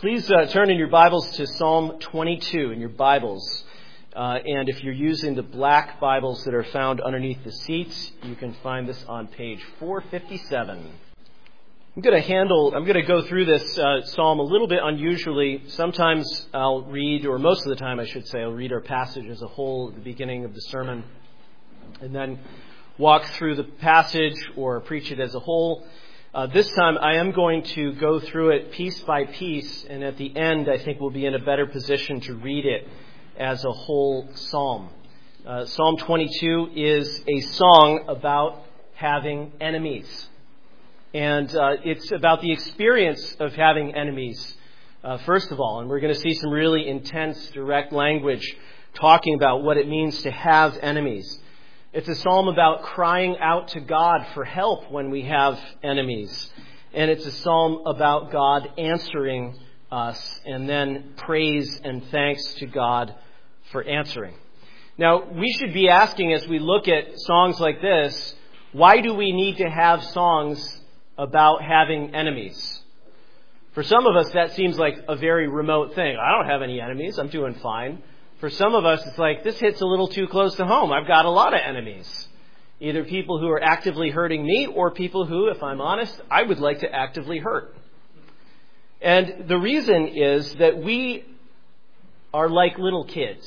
Please turn in your Bibles to Psalm 22 in your Bibles. And if you're using the black Bibles that are found underneath the seats, you can find this on page 457. I'm going to go through this psalm a little bit unusually. Sometimes I'll read, or most of the time I should say, I'll read our passage as a whole at the beginning of the sermon, and then walk through the passage or preach it as a whole. This time I am going to go through it piece by piece, and at the end I think we'll be in a better position to read it as a whole psalm. Psalm 22 is a song about having enemies. And it's about the experience of having enemies, first of all. And we're going to see some really intense, direct language talking about what it means to have enemies. It's a psalm about crying out to God for help when we have enemies. And it's a psalm about God answering us, and then praise and thanks to God for answering. Now, we should be asking as we look at songs like this, why do we need to have songs about having enemies? For some of us, that seems like a very remote thing. I don't have any enemies. I'm doing fine. For some of us, it's like, this hits a little too close to home. I've got a lot of enemies. Either people who are actively hurting me or people who, if I'm honest, I would like to actively hurt. And the reason is that we are like little kids.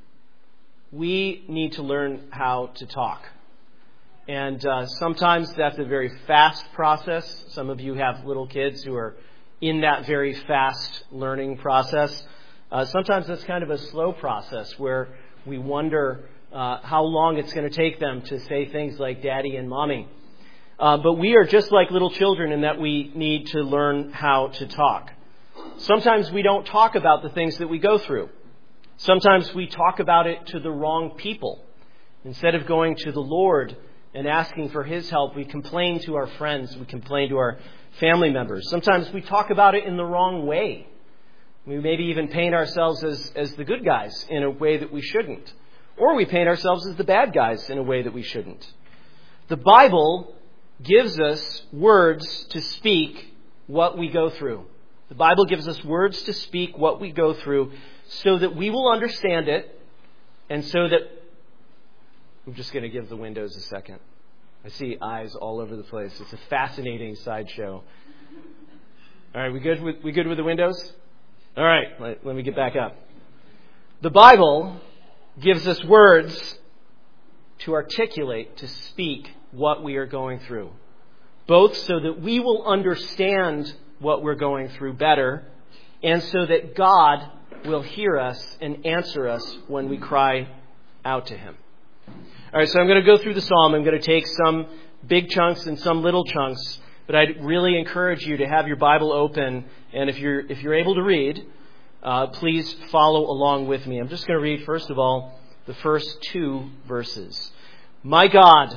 We need to learn how to talk. And sometimes that's a very fast process. Some of you have little kids who are in that very fast learning process. Sometimes that's kind of a slow process where we wonder how long it's going to take them to say things like daddy and mommy. But we are just like little children in that we need to learn how to talk. Sometimes we don't talk about the things that we go through. Sometimes we talk about it to the wrong people. Instead of going to the Lord and asking for His help, we complain to our friends, we complain to our family members. Sometimes we talk about it in the wrong way. We maybe even paint ourselves as the good guys in a way that we shouldn't. Or we paint ourselves as the bad guys in a way that we shouldn't. The Bible gives us words to speak what we go through. The Bible gives us words to speak what we go through so that we will understand it, and so that... I'm just going to give the windows a second. I see eyes all over the place. It's a fascinating sideshow. All right, we good with the windows? All right, let me get back up. The Bible gives us words to articulate, to speak what we are going through, both so that we will understand what we're going through better, and so that God will hear us and answer us when we cry out to Him. All right, so I'm going to go through the psalm. I'm going to take some big chunks and some little chunks. But I'd really encourage you to have your Bible open, and if you're able to read, please follow along with me. I'm just going to read, first of all, the first two verses. My God,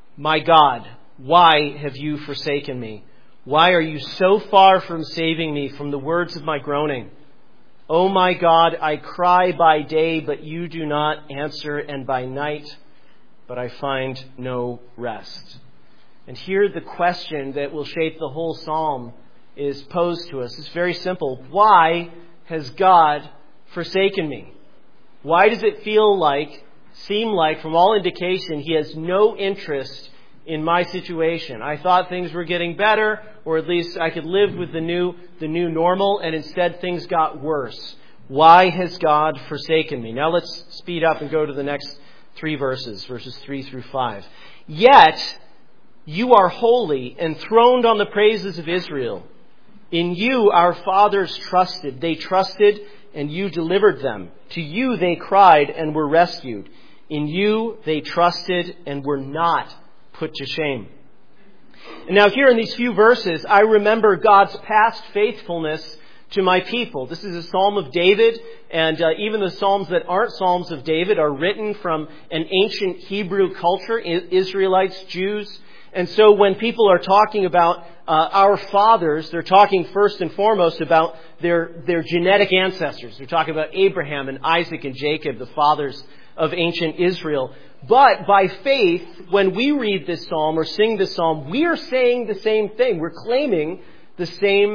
why have you forsaken me? Why are you so far from saving me from the words of my groaning? Oh my God, I cry by day, but you do not answer, and by night, but I find no rest. And here the question that will shape the whole psalm is posed to us. It's very simple. Why has God forsaken me? Why does it seem like, from all indication, He has no interest in my situation? I thought things were getting better, or at least I could live with the new normal, and instead things got worse. Why has God forsaken me? Now let's speed up and go to the next three verses 3 through 5. Yet you are holy, enthroned on the praises of Israel. In you our fathers trusted. They trusted, and you delivered them. To you they cried and were rescued. In you they trusted and were not put to shame. And now here in these few verses, I remember God's past faithfulness to my people. This is a psalm of David, and even the psalms that aren't psalms of David are written from an ancient Hebrew culture, Israelites, Jews. And so when people are talking about our fathers, they're talking first and foremost about their genetic ancestors. They're talking about Abraham and Isaac and Jacob, the fathers of ancient Israel. But by faith, when we read this psalm or sing this psalm, we are saying the same thing. We're claiming the same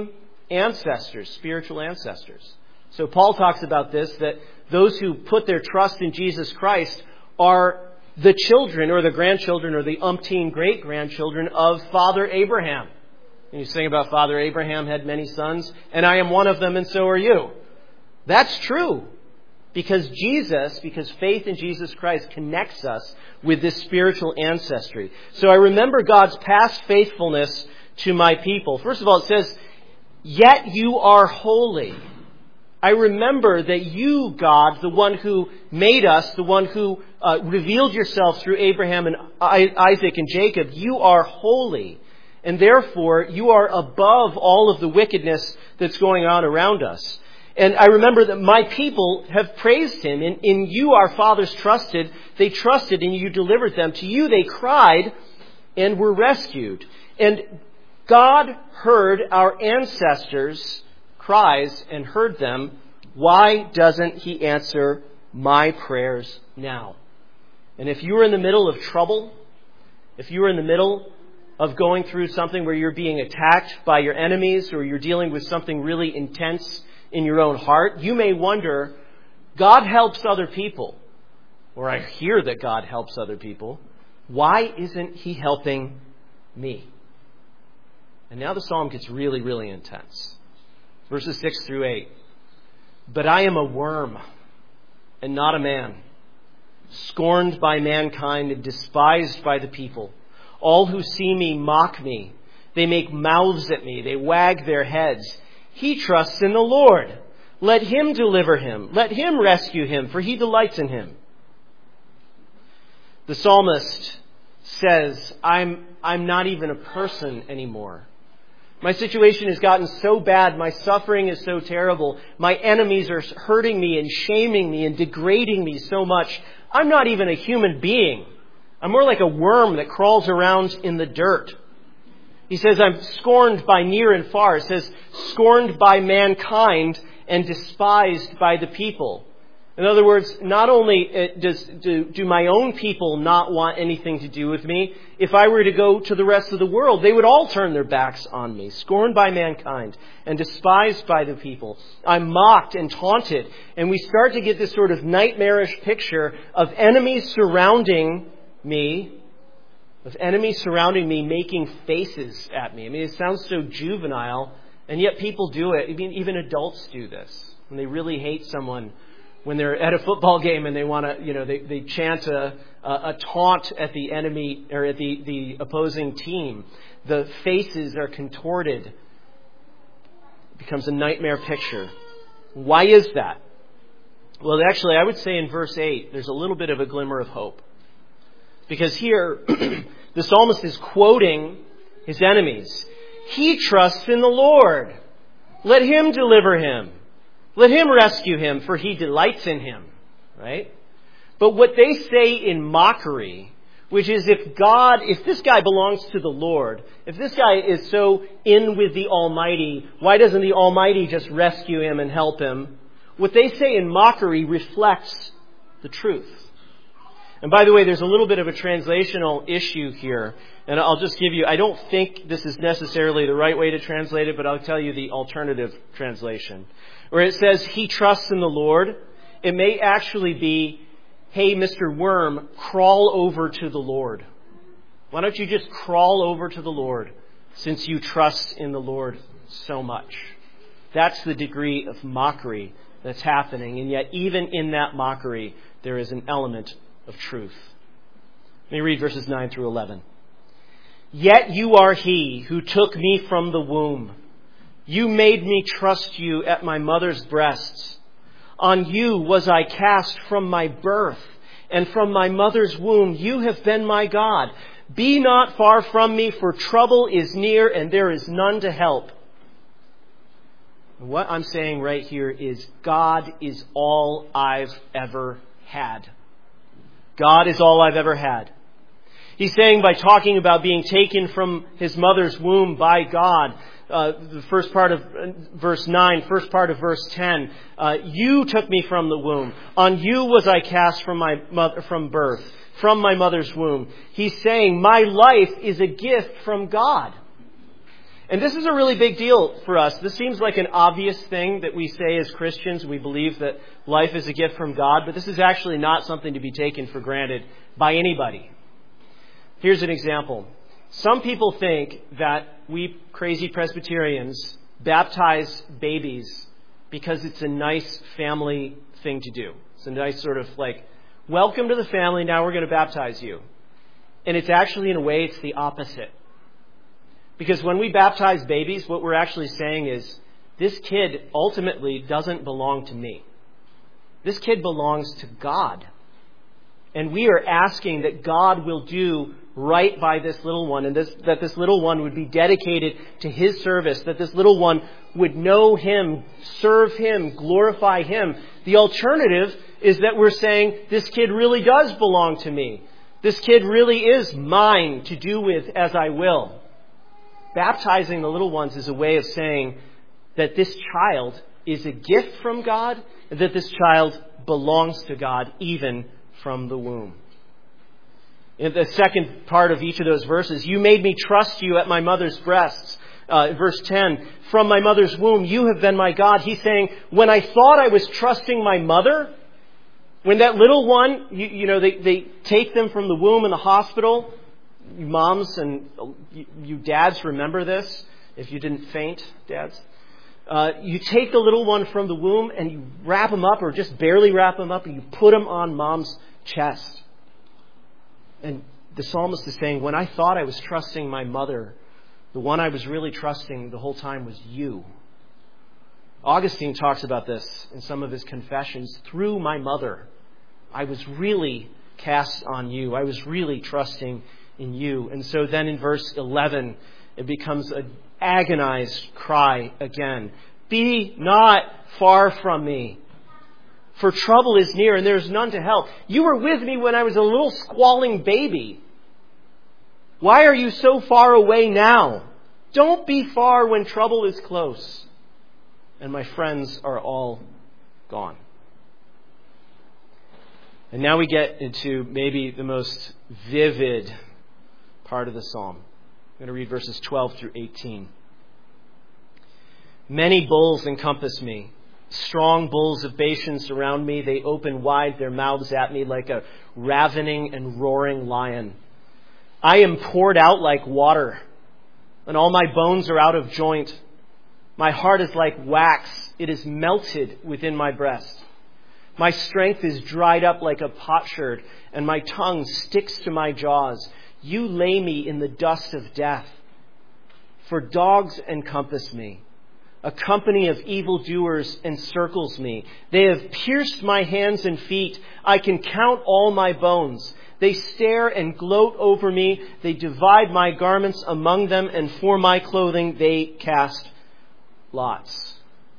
ancestors, spiritual ancestors. So Paul talks about this, that those who put their trust in Jesus Christ are the children or the grandchildren or the umpteen great-grandchildren of Father Abraham. And you sing about Father Abraham had many sons, and I am one of them, and so are you. That's true. Because faith in Jesus Christ connects us with this spiritual ancestry. So I remember God's past faithfulness to my people. First of all, it says, yet you are holy. I remember that you, God, the one who made us, the one who revealed yourself through Abraham and Isaac and Jacob, you are holy. And therefore, you are above all of the wickedness that's going on around us. And I remember that my people have praised Him. In you our fathers trusted. They trusted and you delivered them. To you they cried and were rescued. And God heard our ancestors' cries and heard them. Why doesn't He answer my prayers now? And if you are in the middle of trouble, if you are in the middle of going through something where you're being attacked by your enemies or you're dealing with something really intense in your own heart, you may wonder, God helps other people. Or I hear that God helps other people. Why isn't He helping me? And now the psalm gets really, really intense. Verses 6 through 8. But I am a worm and not a man, scorned by mankind and despised by the people. All who see me mock me. They make mouths at me. They wag their heads. He trusts in the Lord. Let Him deliver him. Let Him rescue him, for He delights in him. The psalmist says, I'm not even a person anymore. My situation has gotten so bad. My suffering is so terrible. My enemies are hurting me and shaming me and degrading me so much. I'm not even a human being. I'm more like a worm that crawls around in the dirt. He says, I'm scorned by near and far. It says, scorned by mankind and despised by the people. In other words, not only do my own people not want anything to do with me, if I were to go to the rest of the world, they would all turn their backs on me. Scorned by mankind and despised by the people. I'm mocked and taunted. And we start to get this sort of nightmarish picture of enemies surrounding me, making faces at me. I mean, it sounds so juvenile, and yet people do it. I mean, even adults do this. When they really hate someone, when they're at a football game and they want to, they chant a taunt at the enemy or at the opposing team. The faces are contorted. It becomes a nightmare picture. Why is that? Well, actually, I would say in verse 8, there's a little bit of a glimmer of hope. Because here, the psalmist is quoting his enemies. He trusts in the Lord. Let Him deliver him. Let Him rescue him, for He delights in him. Right? But what they say in mockery, which is if this guy belongs to the Lord, if this guy is so in with the Almighty, why doesn't the Almighty just rescue him and help him? What they say in mockery reflects the truth. And by the way, there's a little bit of a translational issue here. And I'll just give you, I don't think this is necessarily the right way to translate it, but I'll tell you the alternative translation. Where it says, He trusts in the Lord. It may actually be, hey, Mr. Worm, crawl over to the Lord. Why don't you just crawl over to the Lord since you trust in the Lord so much? That's the degree of mockery that's happening. And yet, even in that mockery, there is an element of truth. Let me read verses 9 through 11. Yet you are He who took me from the womb. You made me trust you at my mother's breasts. On you was I cast from my birth, and from my mother's womb you have been my God. Be not far from me, for trouble is near, and there is none to help. What I'm saying right here is God is all I've ever had. God is all I've ever had. He's saying by talking about being taken from his mother's womb by God, the first part of verse 9, first part of verse 10, you took me from the womb. On you was I cast from birth, from my mother's womb. He's saying my life is a gift from God. And this is a really big deal for us. This seems like an obvious thing that we say as Christians. We believe that life is a gift from God, but this is actually not something to be taken for granted by anybody. Here's an example. Some people think that we crazy Presbyterians baptize babies because it's a nice family thing to do. It's a nice sort of like, welcome to the family, now we're going to baptize you. And it's actually, in a way, it's the opposite. Because when we baptize babies, what we're actually saying is, this kid ultimately doesn't belong to me. This kid belongs to God. And we are asking that God will do right by this little one, and that this little one would be dedicated to His service, that this little one would know Him, serve Him, glorify Him. The alternative is that we're saying, this kid really does belong to me. This kid really is mine to do with as I will. Baptizing the little ones is a way of saying that this child is a gift from God, and that this child belongs to God even from the womb. In the second part of each of those verses, you made me trust you at my mother's breasts. Verse 10, from my mother's womb, you have been my God. He's saying, when I thought I was trusting my mother, when that little one, they take them from the womb in the hospital. You moms and you dads remember this, if you didn't faint, dads. You take the little one from the womb and you wrap him up, or just barely wrap him up, and you put him on mom's chest. And the psalmist is saying, when I thought I was trusting my mother, the one I was really trusting the whole time was you. Augustine talks about this in some of his confessions. Through my mother, I was really cast on you. I was really trusting in you. And so then in verse 11, it becomes an agonized cry again. Be not far from me, for trouble is near and there is none to help. You were with me when I was a little squalling baby. Why are you so far away now? Don't be far when trouble is close and my friends are all gone. And now we get into maybe the most vivid part of the psalm. I'm going to read verses 12 through 18. Many bulls encompass me. Strong bulls of Bashan surround me. They open wide their mouths at me like a ravening and roaring lion. I am poured out like water, and all my bones are out of joint. My heart is like wax. It is melted within my breast. My strength is dried up like a potsherd, and my tongue sticks to my jaws. You lay me in the dust of death. For dogs encompass me. A company of evildoers encircles me. They have pierced my hands and feet. I can count all my bones. They stare and gloat over me. They divide my garments among them, and for my clothing they cast lots.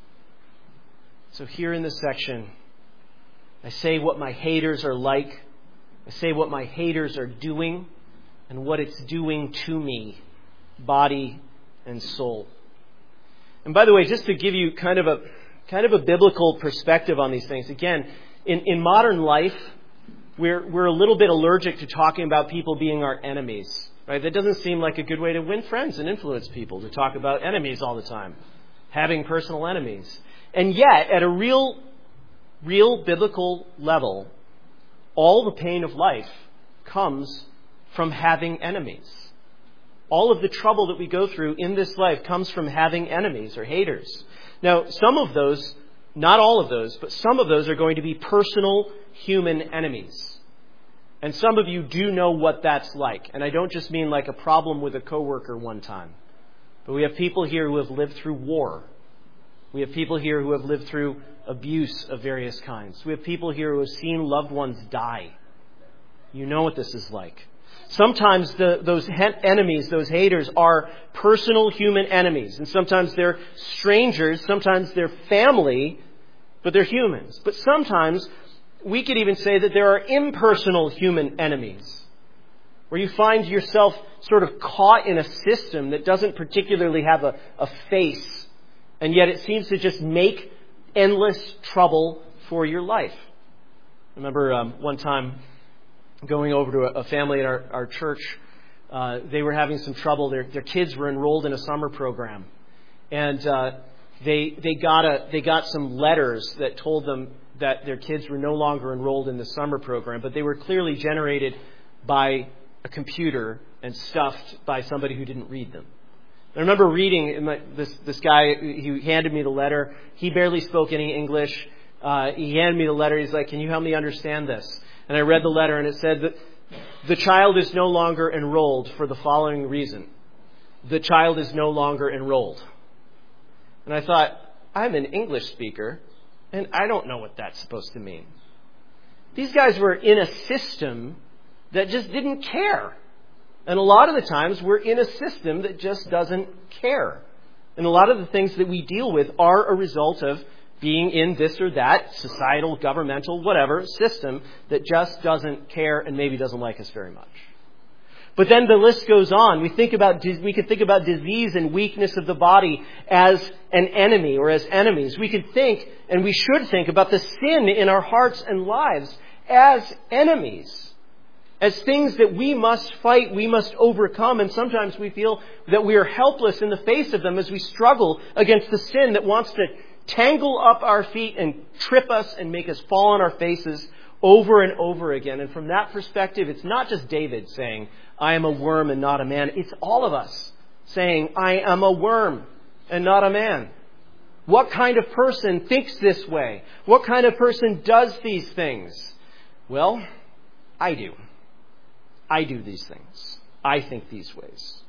So here in this section, I say what my haters are like. I say what my haters are doing and what it's doing to me, body and soul. And by the way, just to give you kind of a biblical perspective on these things, again, in modern life, we're a little bit allergic to talking about people being our enemies, right? That doesn't seem like a good way to win friends and influence people, to talk about enemies all the time, having personal enemies. And yet, at a real biblical level, all the pain of life comes from having enemies. All of the trouble that we go through in this life comes from having enemies or haters. Now, some of those, not all of those, but some of those are going to be personal human enemies. And some of you do know what that's like. And I don't just mean like a problem with a coworker one time. But we have people here who have lived through war. We have people here who have lived through abuse of various kinds. We have people here who have seen loved ones die. You know what this is like. Sometimes those enemies, those haters, are personal human enemies. And sometimes they're strangers, sometimes they're family, but they're humans. But sometimes we could even say that there are impersonal human enemies, where you find yourself sort of caught in a system that doesn't particularly have a face, and yet it seems to just make endless trouble for your life. I remember one time going over to a family at our church they were having some trouble. Their kids were enrolled in a summer program, and they got some letters that told them that their kids were no longer enrolled in the summer program, but they were clearly generated by a computer and stuffed by somebody who didn't read them. I remember reading this guy. He handed me the letter. He barely spoke any English. He handed me the letter. He's like, "Can you help me understand this?" And I read the letter, and it said that the child is no longer enrolled for the following reason. The child is no longer enrolled. And I thought, I'm an English speaker, and I don't know what that's supposed to mean. These guys were in a system that just didn't care. And a lot of the times we're in a system that just doesn't care. And a lot of the things that we deal with are a result of being in this or that societal, governmental, whatever system that just doesn't care and maybe doesn't like us very much. But then the list goes on. We can think about disease and weakness of the body as an enemy or as enemies. We could think, and we should think, about the sin in our hearts and lives as enemies. As things that we must fight, we must overcome. And sometimes we feel that we are helpless in the face of them as we struggle against the sin that wants to tangle up our feet and trip us and make us fall on our faces over and over again. And from that perspective, it's not just David saying, "I am a worm and not a man." It's all of us saying, "I am a worm and not a man." What kind of person thinks this way? What kind of person does these things? Well, I do. I do these things. I think these ways.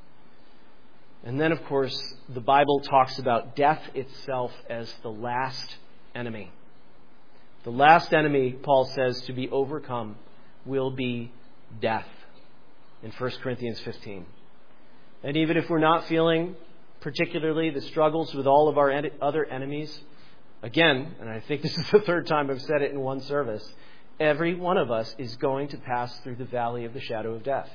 And then, of course, the Bible talks about death itself as the last enemy. The last enemy, Paul says, to be overcome will be death in 1 Corinthians 15. And even if we're not feeling particularly the struggles with all of our other enemies, again, and I think this is the third time I've said it in one service, every one of us is going to pass through the valley of the shadow of death.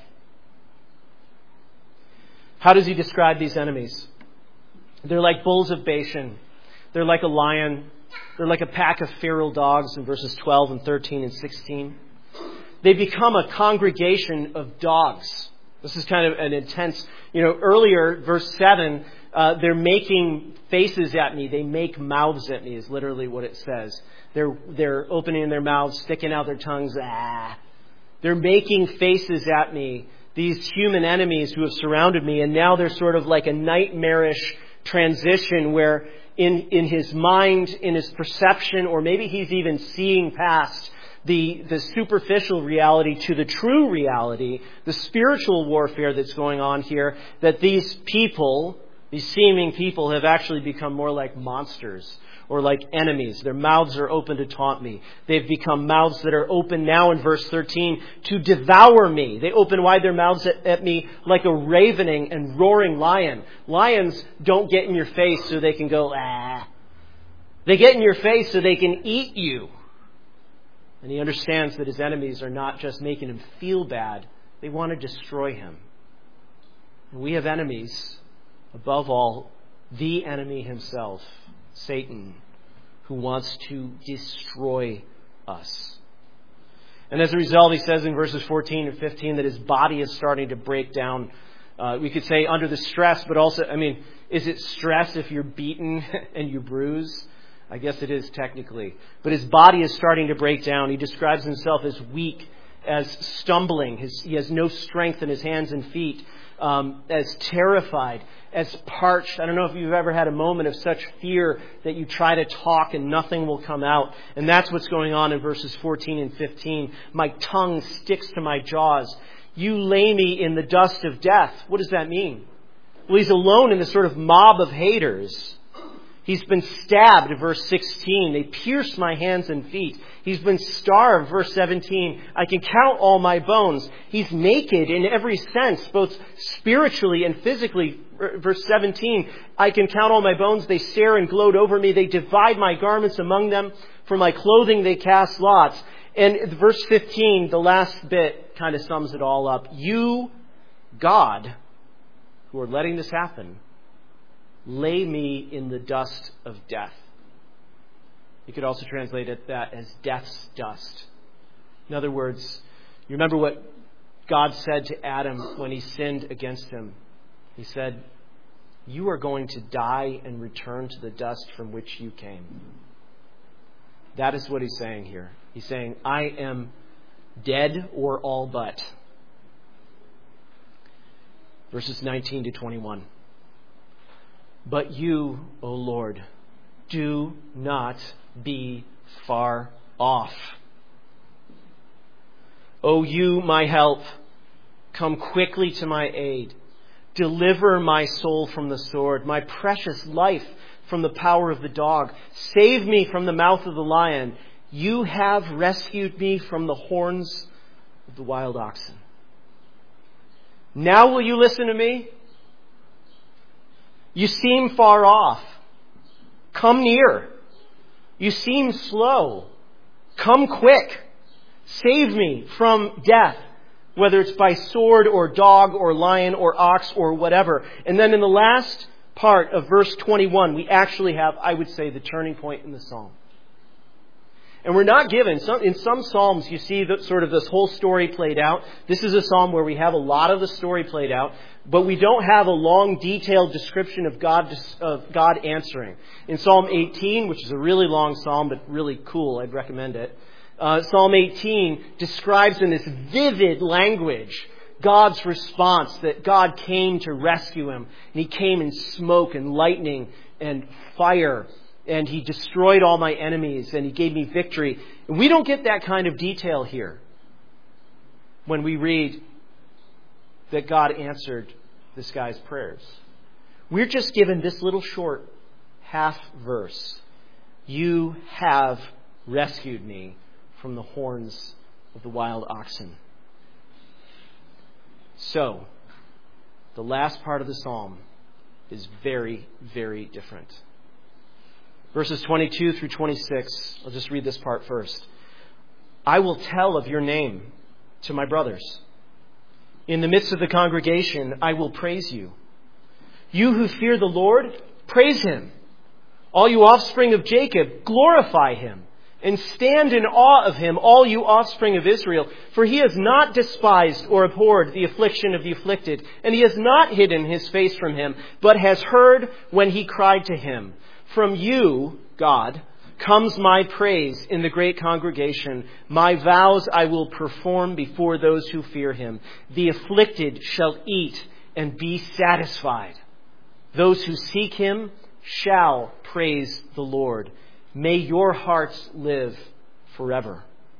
How does he describe these enemies? They're like bulls of Bashan. They're like a lion. They're like a pack of feral dogs in verses 12 and 13 and 16. They become a congregation of dogs. This is kind of an intense, earlier, verse 7, they're making faces at me. They make mouths at me is literally what it says. They're opening their mouths, sticking out their tongues. They're making faces at me. These human enemies who have surrounded me, and now they're sort of like a nightmarish transition where in his mind, in his perception, or maybe he's even seeing past the superficial reality to the true reality, the spiritual warfare that's going on here, that these people, these seeming people, have actually become more like monsters or like enemies. Their mouths are open to taunt me. They've become mouths that are open now in verse 13 to devour me. They open wide their mouths at me like a ravening and roaring lion. Lions don't get in your face so they can go, ah. They get in your face so they can eat you. And he understands that his enemies are not just making him feel bad. They want to destroy him. And we have enemies, above all, the enemy himself, Satan, who wants to destroy us. And as a result, he says in verses 14 and 15 that his body is starting to break down. We could say under the stress, but also, is it stress if you're beaten and you bruise? I guess it is technically. But his body is starting to break down. He describes himself as weak, as stumbling. He has no strength in his hands and feet. As terrified, as parched. I don't know if you've ever had a moment of such fear that you try to talk and nothing will come out. And that's what's going on in verses 14 and 15. My tongue sticks to my jaws. You lay me in the dust of death. What does that mean? Well, he's alone in this sort of mob of haters. He's been stabbed, verse 16. They pierced my hands and feet. He's been starved, verse 17. I can count all my bones. He's naked in every sense, both spiritually and physically. Verse 17, I can count all my bones. They stare and gloat over me. They divide my garments among them. For my clothing they cast lots. And verse 15, the last bit, kind of sums it all up. You, God, who are letting this happen, lay me in the dust of death. You could also translate that as death's dust. In other words, you remember what God said to Adam when he sinned against him. He said, "You are going to die and return to the dust from which you came." That is what he's saying here. He's saying, I am dead or all but. Verses 19 to 21. But you, O Lord, do not be far off. O you, my help, come quickly to my aid. Deliver my soul from the sword, my precious life from the power of the dog. Save me from the mouth of the lion. You have rescued me from the horns of the wild oxen. Now will you listen to me? You seem far off. Come near. You seem slow. Come quick. Save me from death, whether it's by sword or dog or lion or ox or whatever. And then in the last part of verse 21, we actually have, I would say, the turning point in the psalm. And we're not given, in some psalms you see sort of this whole story played out. This is a psalm where we have a lot of the story played out, but we don't have a long, detailed description of God answering. In Psalm 18, which is a really long psalm, but really cool, I'd recommend it. Psalm 18 describes in this vivid language God's response, that God came to rescue him. And he came in smoke and lightning and fire. And he destroyed all my enemies and he gave me victory. And we don't get that kind of detail here when we read that God answered this guy's prayers. We're just given this little short half verse. You have rescued me from the horns of the wild oxen. So, the last part of the psalm is very, very different. Verses 22 through 26, I'll just read this part first. I will tell of your name to my brothers. In the midst of the congregation, I will praise you. You who fear the Lord, praise him. All you offspring of Jacob, glorify him. And stand in awe of him, all you offspring of Israel. For he has not despised or abhorred the affliction of the afflicted, and he has not hidden his face from him, but has heard when he cried to him. From you, God, comes my praise in the great congregation. My vows I will perform before those who fear him. The afflicted shall eat and be satisfied. Those who seek him shall praise the Lord. May your hearts live forever.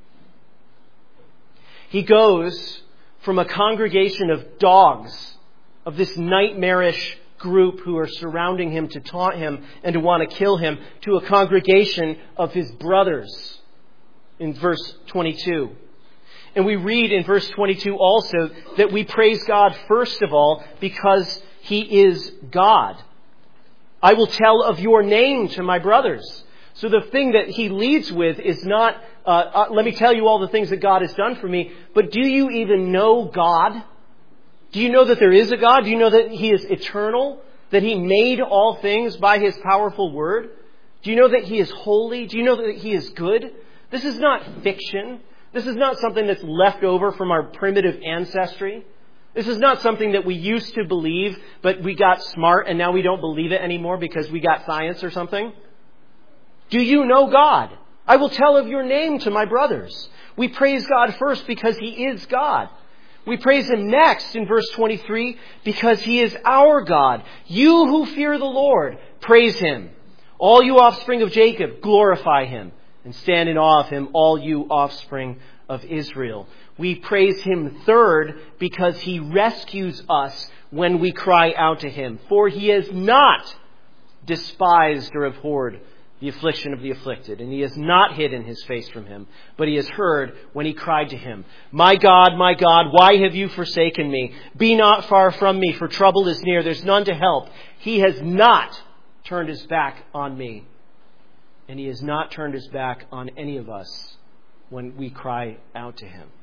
He goes from a congregation of dogs, of this nightmarish group who are surrounding him to taunt him and to want to kill him, to a congregation of his brothers in verse 22. And we read in verse 22 also that we praise God first of all because he is God. I will tell of your name to my brothers. So the thing that he leads with is not, let me tell you all the things that God has done for me, but do you even know God? Do you know that there is a God? Do you know that he is eternal? That he made all things by his powerful word? Do you know that he is holy? Do you know that he is good? This is not fiction. This is not something that's left over from our primitive ancestry. This is not something that we used to believe, but we got smart and now we don't believe it anymore because we got science or something. Do you know God? I will tell of your name to my brothers. We praise God first because he is God. We praise him next in verse 23 because he is our God. You who fear the Lord, praise him. All you offspring of Jacob, glorify him. And stand in awe of him, all you offspring of Israel. We praise him third because he rescues us when we cry out to him. For he has not despised or abhorred the affliction of the afflicted, and he has not hidden his face from him, but he has heard when he cried to him, my God, why have you forsaken me? Be not far from me, for trouble is near. There's none to help. He has not turned his back on me, and he has not turned his back on any of us when we cry out to him.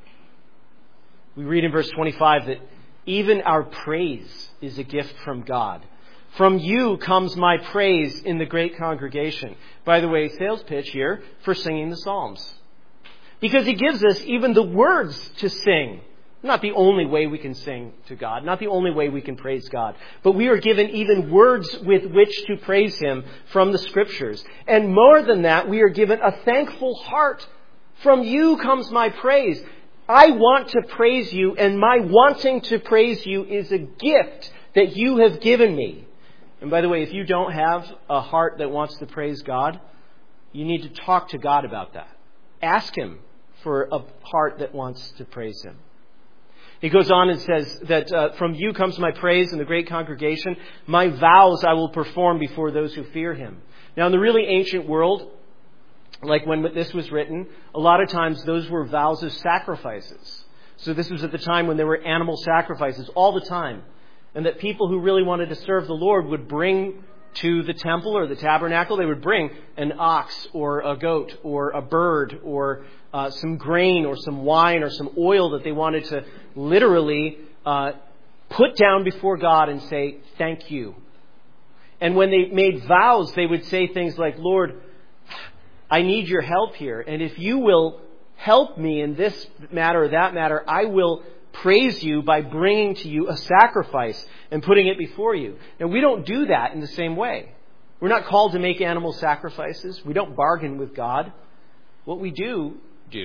We read in verse 25 that even our praise is a gift from God. From you comes my praise in the great congregation. By the way, sales pitch here for singing the Psalms. Because he gives us even the words to sing Not the only way we can sing to God, not the only way we can praise God, but we are given even words with which to praise Him from the Scriptures. And more than that, we are given a thankful heart. From you comes my praise. I want to praise you, and my wanting to praise you is a gift that you have given me. And by the way, if you don't have a heart that wants to praise God, you need to talk to God about that. Ask Him for a heart that wants to praise Him. He goes on and says that from you comes my praise in the great congregation. My vows I will perform before those who fear Him. Now, in the really ancient world, like when this was written, a lot of times those were vows of sacrifices. So this was at the time when there were animal sacrifices all the time. And that people who really wanted to serve the Lord would bring to the temple or the tabernacle, they would bring an ox or a goat or a bird or some grain or some wine or some oil that they wanted to literally put down before God and say, thank you. And when they made vows, they would say things like, Lord, I need your help here. And if you will help me in this matter or that matter, I will praise you by bringing to you a sacrifice and putting it before you. Now, we don't do that in the same way. We're not called to make animal sacrifices. We don't bargain with God. What we do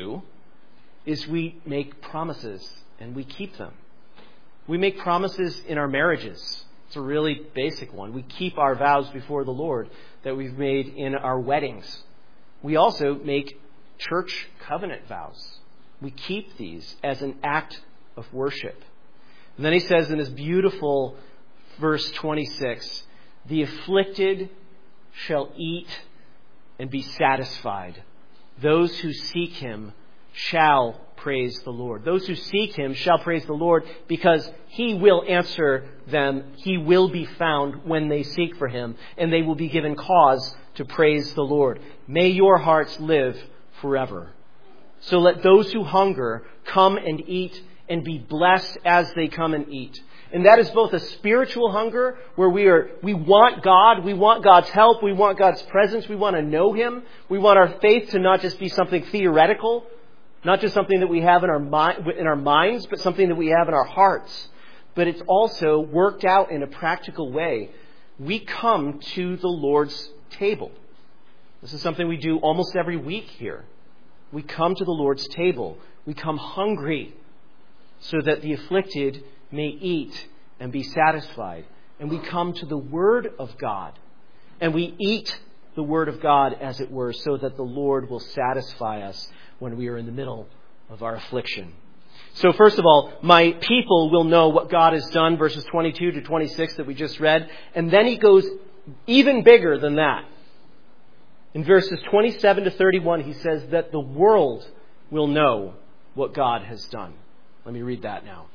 is we make promises and we keep them. We make promises in our marriages. It's a really basic one. We keep our vows before the Lord that we've made in our weddings. We also make church covenant vows. We keep these as an act of worship. And then he says in this beautiful verse 26, the afflicted shall eat and be satisfied. Those who seek Him shall praise the Lord. Those who seek Him shall praise the Lord because He will answer them. He will be found when they seek for Him, and they will be given cause to praise the Lord. May your hearts live forever. So let those who hunger come and eat and be blessed as they come and eat. And that is both a spiritual hunger where we want God, we want God's help, we want God's presence, we want to know Him. We want our faith to not just be something theoretical, not just something that we have in our minds, but something that we have in our hearts. But it's also worked out in a practical way. We come to the Lord's table. This is something we do almost every week here. We come to the Lord's table. We come hungry so that the afflicted may eat and be satisfied. And we come to the Word of God. And we eat the Word of God, as it were, so that the Lord will satisfy us when we are in the middle of our affliction. So first of all, my people will know what God has done, verses 22 to 26 that we just read. And then he goes even bigger than that. In verses 27 to 31, he says that the world will know what God has done. Let me read that now.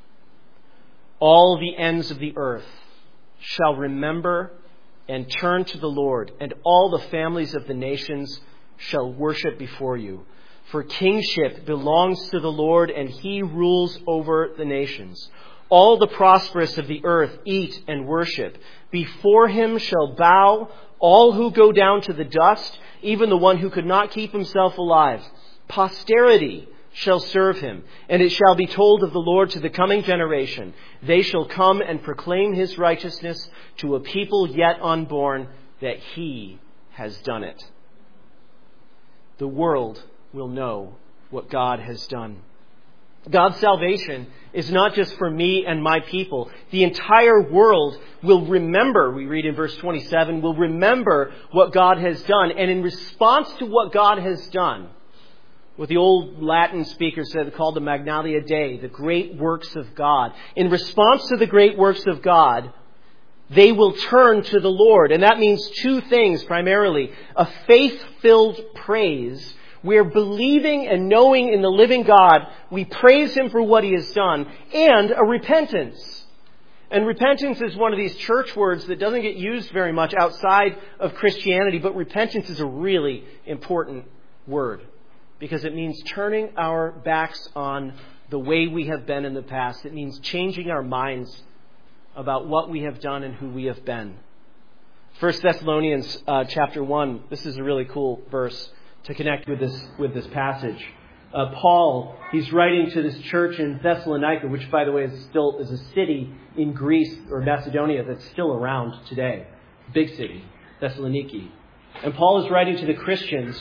All the ends of the earth shall remember and turn to the Lord, and all the families of the nations shall worship before you. For kingship belongs to the Lord, and He rules over the nations. All the prosperous of the earth eat and worship. Before Him shall bow all who go down to the dust, even the one who could not keep himself alive. Posterity shall serve Him, and it shall be told of the Lord to the coming generation. They shall come and proclaim His righteousness to a people yet unborn, that He has done it. The world will know what God has done. God's salvation is not just for me and my people. The entire world will remember, we read in verse 27, will remember what God has done. And in response to what God has done, what the old Latin speakers said, called the Magnalia Dei, the great works of God. In response to the great works of God, they will turn to the Lord. And that means two things primarily. A faith-filled praise, where believing and knowing in the living God, we praise Him for what He has done, and a repentance. And repentance is one of these church words that doesn't get used very much outside of Christianity, but repentance is a really important word, because it means turning our backs on the way we have been in the past. It means changing our minds about what we have done and who we have been. 1 Thessalonians chapter 1, this is a really cool verse to connect with this passage. Paul, he's writing to this church in Thessalonica, which, by the way, is a city in Greece or Macedonia that's still around today. Big city, Thessaloniki. And Paul is writing to the Christians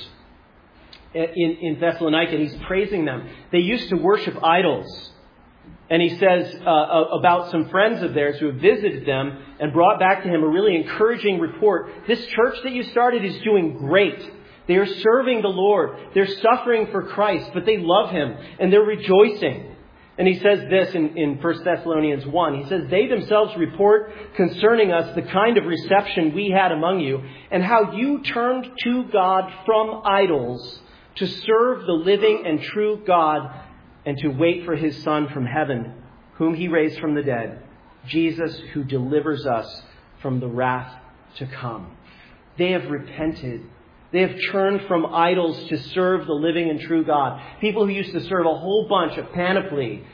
in Thessalonica, and he's praising them. They used to worship idols. And he says about some friends of theirs who have visited them and brought back to him a really encouraging report. This church that you started is doing great. They are serving the Lord. They're suffering for Christ, but they love Him and they're rejoicing. And he says this in 1 Thessalonians 1. He says, they themselves report concerning us the kind of reception we had among you and how you turned to God from idols to serve the living and true God and to wait for His Son from heaven, whom He raised from the dead, Jesus, who delivers us from the wrath to come. They have repented. They have turned from idols to serve the living and true God. People who used to serve a whole bunch, a panoply,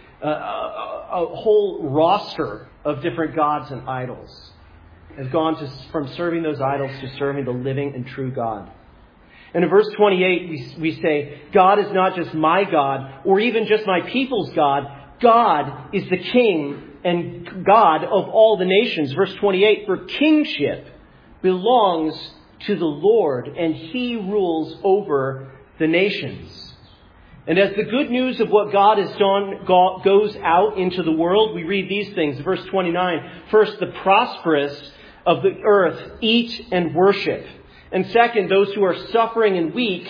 a whole roster of different gods and idols, has gone from serving those idols to serving the living and true God. And in verse 28, we say, God is not just my God or even just my people's God. God is the King and God of all the nations. Verse 28, for kingship belongs to the Lord, and He rules over the nations. And as the good news of what God has done goes out into the world, we read these things. Verse 29, first, the prosperous of the earth eat and worship. And second, those who are suffering and weak,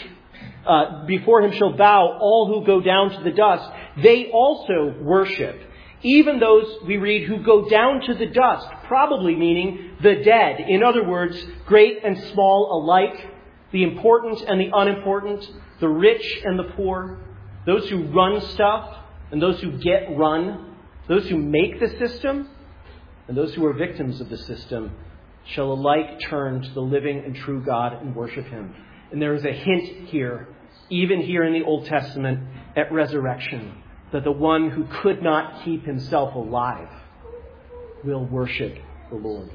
before Him shall bow all who go down to the dust. They also worship. Even those, we read, who go down to the dust, probably meaning the dead. In other words, great and small alike, the important and the unimportant, the rich and the poor, those who run stuff and those who get run, those who make the system and those who are victims of the system, shall alike turn to the living and true God and worship Him. And there is a hint here, even here in the Old Testament, at resurrection, that the one who could not keep himself alive will worship the Lord.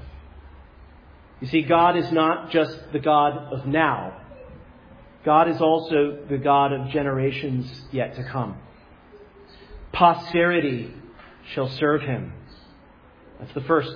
You see, God is not just the God of now. God is also the God of generations yet to come. Posterity shall serve Him. That's the first.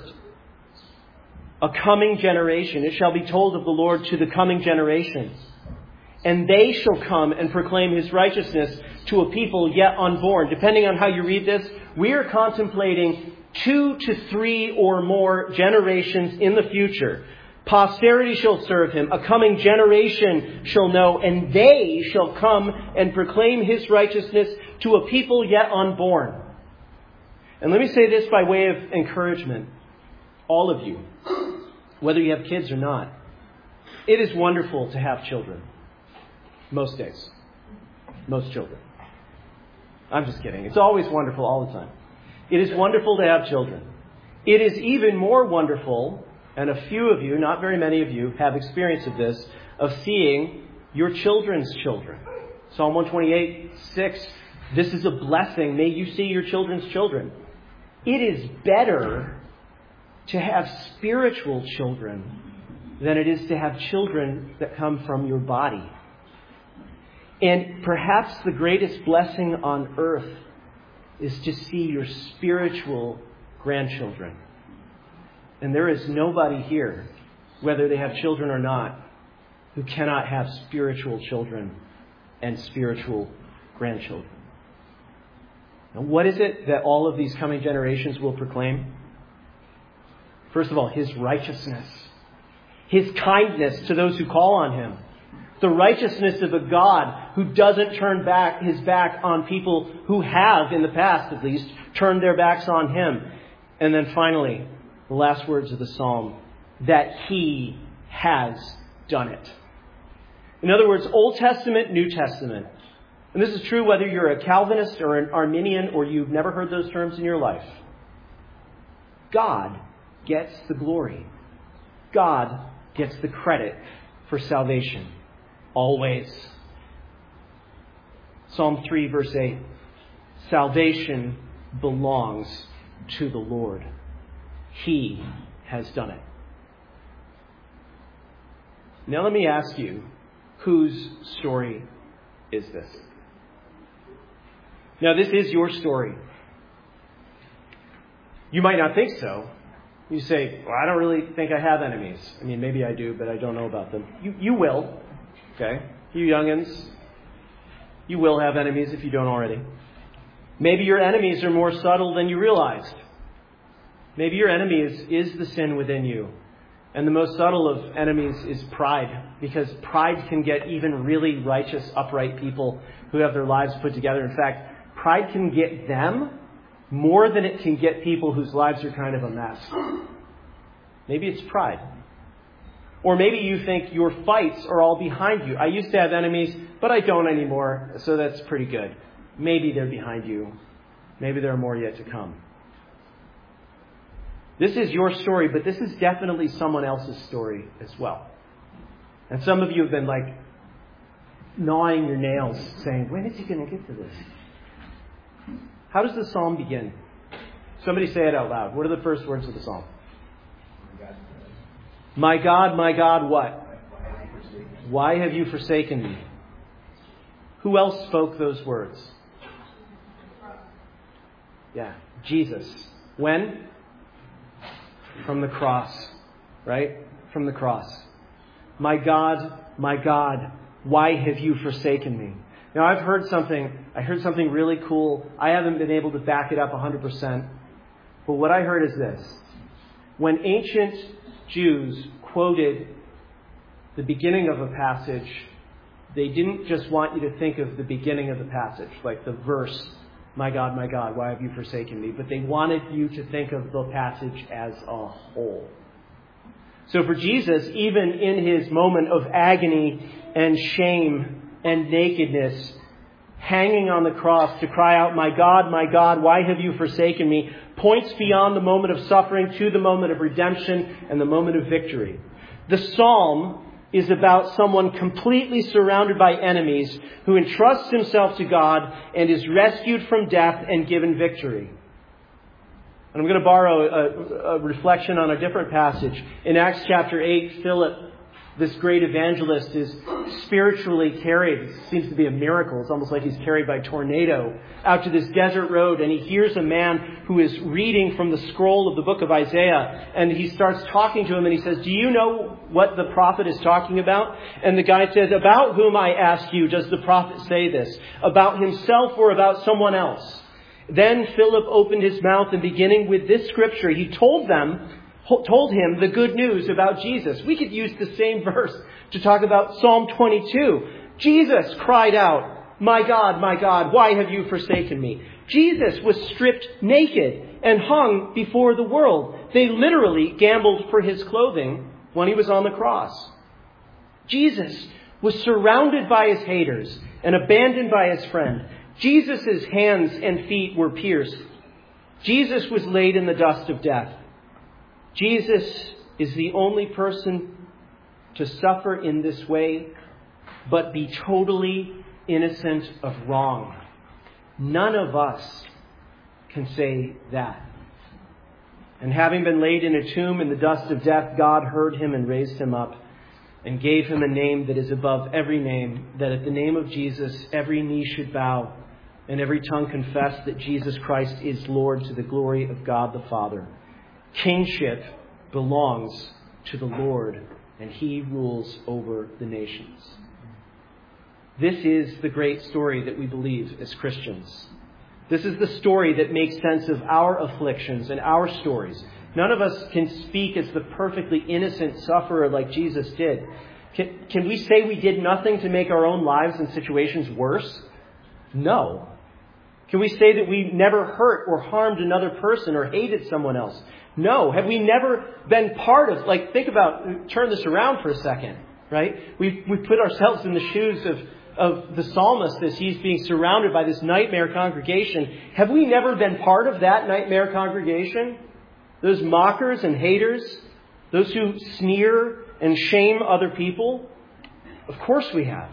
A coming generation. It shall be told of the Lord to the coming generations. And they shall come and proclaim His righteousness to a people yet unborn. Depending on how you read this, we are contemplating 2 to 3 or more generations in the future. Posterity shall serve Him. A coming generation shall know, and they shall come and proclaim His righteousness to a people yet unborn. And let me say this by way of encouragement. All of you, whether you have kids or not, it is wonderful to have children. Most days. Most children. I'm just kidding. It's always wonderful all the time. It is wonderful to have children. It is even more wonderful, and a few of you, not very many of you, have experience of this, of seeing your children's children. Psalm 128:6. This is a blessing. May you see your children's children. It is better to have spiritual children than it is to have children that come from your body. And perhaps the greatest blessing on earth is to see your spiritual grandchildren. And there is nobody here, whether they have children or not, who cannot have spiritual children and spiritual grandchildren. Now, what is it that all of these coming generations will proclaim? First of all, His righteousness. His kindness to those who call on Him. The righteousness of a God who doesn't turn back His back on people who have, in the past at least, turned their backs on Him. And then finally, the last words of the psalm, that He has done it. In other words, Old Testament, New Testament. And this is true whether you're a Calvinist or an Arminian or you've never heard those terms in your life. God gets the glory. God gets the credit for salvation. Always. Psalm 3 verse 8. Salvation belongs to the Lord. He has done it. Now let me ask you, whose story is this? Now, this is your story. You might not think so. You say, well, I don't really think I have enemies. I mean, maybe I do, but I don't know about them. You will. Okay? You youngins, you will have enemies if you don't already. Maybe your enemies are more subtle than you realized. Maybe your enemy is the sin within you. And the most subtle of enemies is pride, because pride can get even really righteous, upright people who have their lives put together. In fact, pride can get them more than it can get people whose lives are kind of a mess. Maybe it's pride. Or maybe you think your fights are all behind you. I used to have enemies, but I don't anymore, so that's pretty good. Maybe they're behind you. Maybe there are more yet to come. This is your story, but this is definitely someone else's story as well. And some of you have been like gnawing your nails, saying, when is he going to get to this? How does the psalm begin? Somebody say it out loud. What are the first words of the psalm? My God, what? Why have you forsaken me? Who else spoke those words? Yeah, Jesus. When? From the cross, right? From the cross. My God, why have you forsaken me? Now, I heard something really cool. I haven't been able to back it up 100%. But what I heard is this. When ancient Jews quoted the beginning of a passage, they didn't just want you to think of the beginning of the passage, like the verse, my God, why have you forsaken me? But they wanted you to think of the passage as a whole. So for Jesus, even in his moment of agony and shame and nakedness, hanging on the cross to cry out, my God, why have you forsaken me, points beyond the moment of suffering to the moment of redemption and the moment of victory. The psalm is about someone completely surrounded by enemies who entrusts himself to God and is rescued from death and given victory. And I'm going to borrow a reflection on a different passage. In Acts chapter 8, Philip, this great evangelist, is spiritually carried. It seems to be a miracle. It's almost like he's carried by tornado out to this desert road. And he hears a man who is reading from the scroll of the book of Isaiah. And he starts talking to him and he says, do you know what the prophet is talking about? And the guy says, about whom, I ask you, does the prophet say this? About himself or about someone else? Then Philip opened his mouth, and beginning with this scripture, he told him the good news about Jesus. We could use the same verse to talk about Psalm 22. Jesus cried out, my God, why have you forsaken me? Jesus was stripped naked and hung before the world. They literally gambled for his clothing when he was on the cross. Jesus was surrounded by his haters and abandoned by his friend. Jesus' hands and feet were pierced. Jesus was laid in the dust of death. Jesus is the only person to suffer in this way, but be totally innocent of wrong. None of us can say that. And having been laid in a tomb in the dust of death, God heard him and raised him up and gave him a name that is above every name, that at the name of Jesus every knee should bow and every tongue confess that Jesus Christ is Lord, to the glory of God the Father. Kingship belongs to the Lord, and he rules over the nations. This is the great story that we believe as Christians. This is the story that makes sense of our afflictions and our stories. None of us can speak as the perfectly innocent sufferer like Jesus did. Can we say we did nothing to make our own lives and situations worse? No. Can we say that we never hurt or harmed another person or hated someone else? No. Have we never been part of, think about, turn this around for a second, right? We put ourselves in the shoes of the psalmist as he's being surrounded by this nightmare congregation. Have we never been part of that nightmare congregation? Those mockers and haters, those who sneer and shame other people? Of course we have.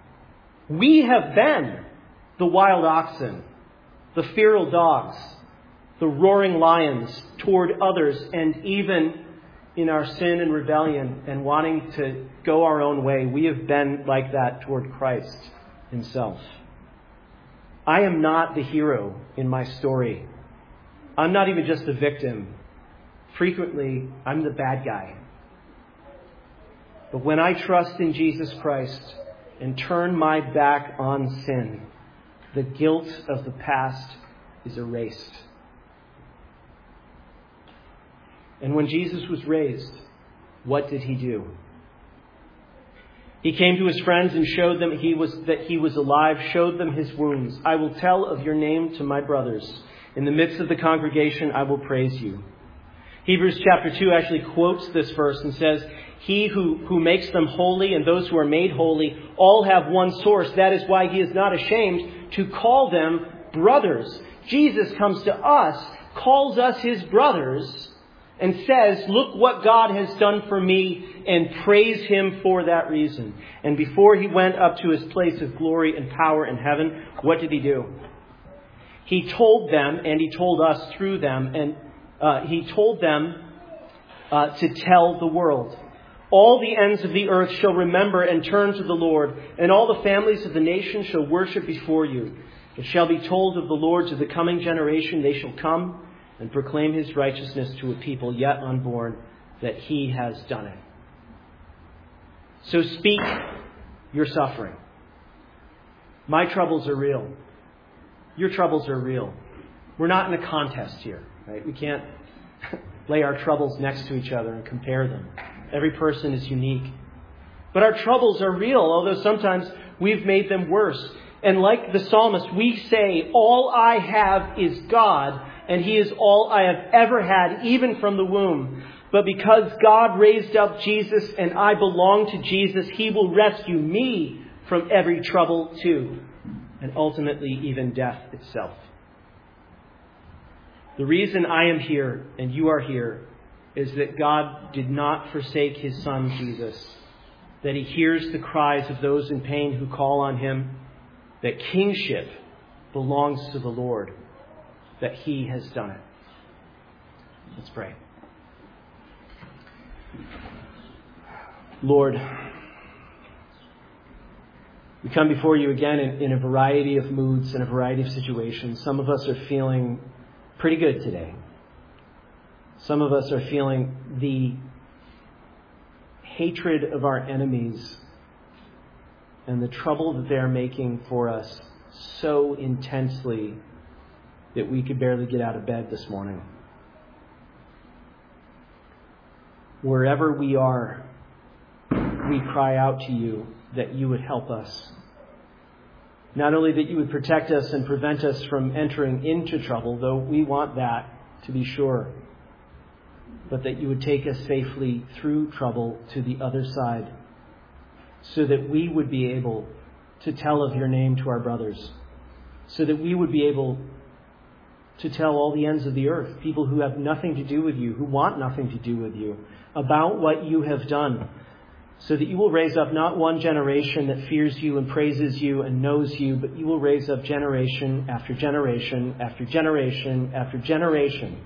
We have been the wild oxen, the feral dogs, the roaring lions toward others, and even in our sin and rebellion and wanting to go our own way, we have been like that toward Christ himself. I am not the hero in my story. I'm not even just the victim. Frequently, I'm the bad guy. But when I trust in Jesus Christ and turn my back on sin, the guilt of the past is erased. And when Jesus was raised, what did he do? He came to his friends and showed them that he was alive, showed them his wounds. I will tell of your name to my brothers. In the midst of the congregation, I will praise you. Hebrews chapter 2 actually quotes this verse and says, He who makes them holy and those who are made holy all have one source. That is why he is not ashamed to call them brothers. Jesus comes to us, calls us his brothers, and says, look what God has done for me, and praise him for that reason. And before he went up to his place of glory and power in heaven, what did he do? He told them, and he told us through them, and he told them to tell the world. All the ends of the earth shall remember and turn to the Lord, and all the families of the nations shall worship before you. It shall be told of the Lord to the coming generation, they shall come and proclaim his righteousness to a people yet unborn, that he has done it. So speak your suffering. My troubles are real. Your troubles are real. We're not in a contest here, right? We can't lay our troubles next to each other and compare them. Every person is unique. But our troubles are real, although sometimes we've made them worse. And like the psalmist, we say, all I have is God, and he is all I have ever had, even from the womb. But because God raised up Jesus and I belong to Jesus, he will rescue me from every trouble too, and ultimately even death itself. The reason I am here and you are here is that God did not forsake his Son, Jesus, that he hears the cries of those in pain who call on him, that kingship belongs to the Lord, that he has done it. Let's pray. Lord, we come before you again in a variety of moods and a variety of situations. Some of us are feeling pretty good today. Some of us are feeling the hatred of our enemies and the trouble that they're making for us so intensely that we could barely get out of bed this morning. Wherever we are, we cry out to you that you would help us. Not only that you would protect us and prevent us from entering into trouble, though we want that to be sure, but that you would take us safely through trouble to the other side, so that we would be able to tell of your name to our brothers, so that we would be able to tell all the ends of the earth, people who have nothing to do with you, who want nothing to do with you, about what you have done, so that you will raise up not one generation that fears you and praises you and knows you, but you will raise up generation after generation after generation after generation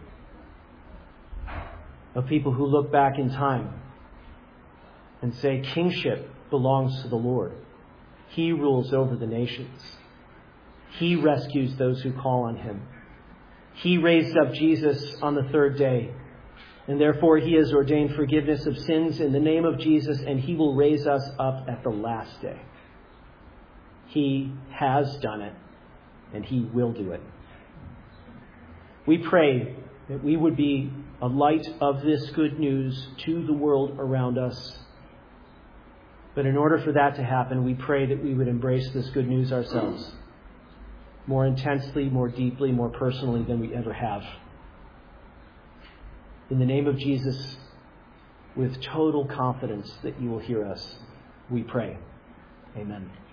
of people who look back in time and say, kingship belongs to the Lord. He rules over the nations. He rescues those who call on him. He raised up Jesus on the third day, and therefore he has ordained forgiveness of sins in the name of Jesus, and he will raise us up at the last day. He has done it, and he will do it. We pray that we would be a light of this good news to the world around us. But in order for that to happen, we pray that we would embrace this good news ourselves, more intensely, more deeply, more personally than we ever have. In the name of Jesus, with total confidence that you will hear us, we pray. Amen.